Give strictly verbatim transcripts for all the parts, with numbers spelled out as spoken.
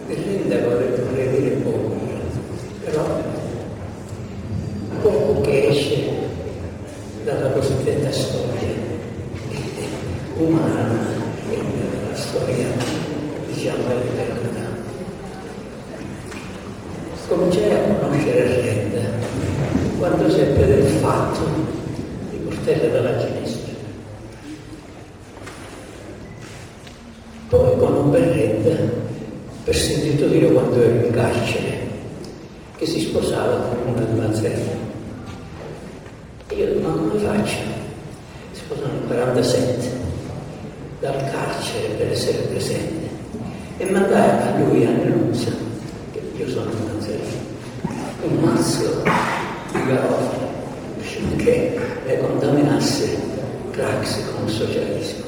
Berrenda vorrei dire poco, però poco che esce dalla cosiddetta storia umana, la storia, diciamo, dell'eternità. Cominciai a conoscere Berrenda quando seppe del fatto di Portella della Ginestra. Poi con Berrenda, per sentito dire quando ero in carcere, che si sposava con una di Mazzella. E io dico, ma come faccio? Si sposano nel quarantasette, dal carcere per essere presente. E mandai a lui, a Nunzia, che io sono Mazzella, un mazzo di garofani che le contaminasse Craxi con il socialismo.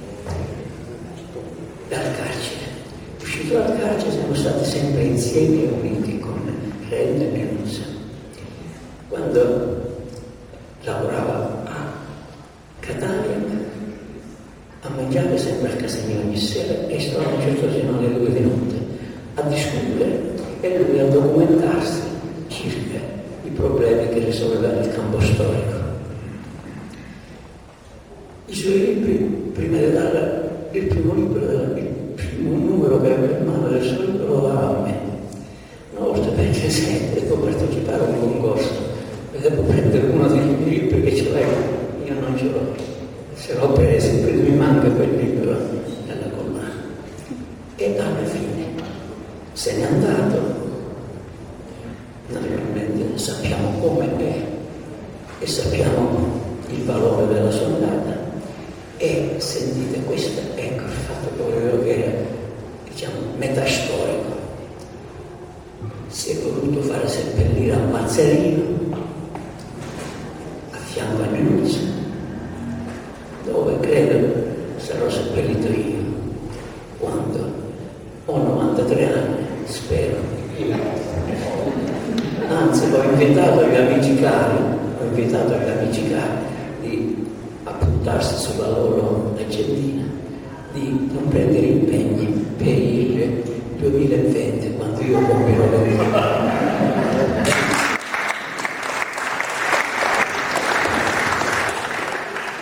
Dal carcere. Uscito dal carcere siamo stati sempre insieme e uniti come Renda e Nunzia. Quando lavorava a Catania, a mangiare sempre a casa mia ogni sera e stavamo certo fino alle due di notte a discutere e lui a documentarsi circa i problemi che risolveva il campo storico. I suoi libri, prima di dare il primo libro, il primo numero che aveva in mano del suo libro lo dava a me. Una volta perché sempre devo partecipare a un concorso e devo prendere uno dei miei libri che ce l'hai, io non ce l'ho. Se l'ho preso, mi manca quel libro nella collana. E alla fine se n'è andato. Naturalmente sappiamo come è e sappiamo il valore della sua andata. E sentite, questo ecco il fatto che volevo che era, diciamo, metastorico. Si è voluto fare seppellire a Mazzarino, a fianco a Nunzia, dove credo sarò seppellito io, quando ho novantatré anni, spero. Anzi, ho invitato gli amici cari, ho invitato gli amici cari di appuntarsi sulla loro agendina, di non prendere impegni per il duemilaventi, quando io compirò le